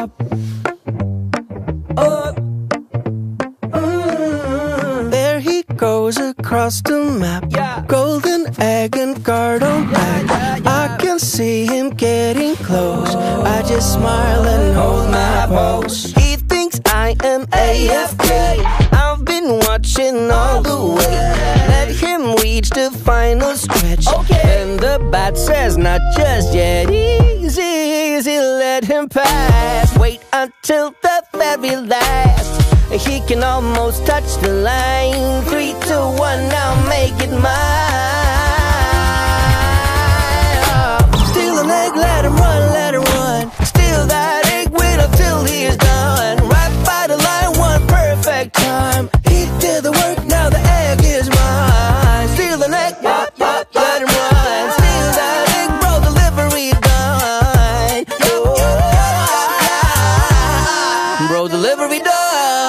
up. There he goes across the map. Golden egg and guard on back. I can see him getting close. I just smile and hold my pose. He thinks I am AFK. I've been watching all the way. Let him reach the final stretch. And the bat says not just yet. Easy, easy, let him pass. Wait until the very last. He can almost touch the line. 3, 2, 1, now make it mine. Steal an egg, let him run, let him run. Steal that egg, wait until he is done. Right by the line, one perfect time. He did the work, now the egg is mine. Steal an egg, let him run. Steal that egg, bro, delivery done. Bro, delivery done.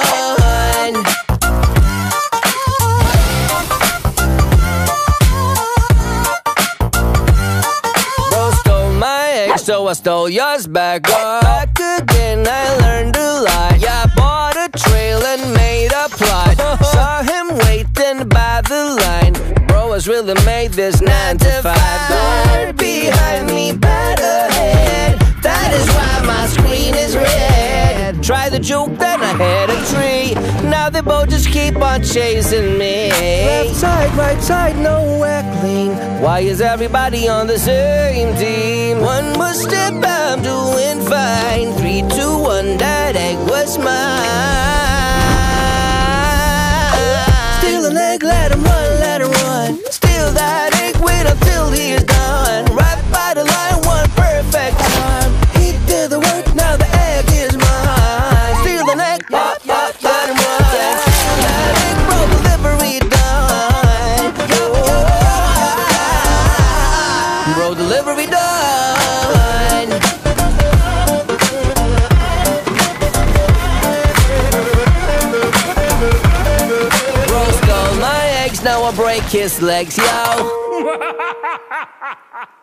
So I stole yours back up. Back again, I learned to lie. Yeah, I bought a trail and made a plot. Saw him waiting by the line. Bro has really made this 9 to 5. Bird behind me, bat ahead. That is why my screen is red. Try the joke, then I hit a tree. Now they both just keep on chasing me. Left side, right side, nowhere clean. Why is everybody on the same team? One more step, I'm doing fine. 3, 2, 1, that egg was mine. Steal an egg, let him run, let him run. Steal that egg, wait until he is done. Right by the line, one perfect time. He did the work, now the egg is mine. Steal an egg, let him run. Steal that egg, bro, delivery done. Bro, delivery done. Bro stole my eggs, now I break his legs, yo.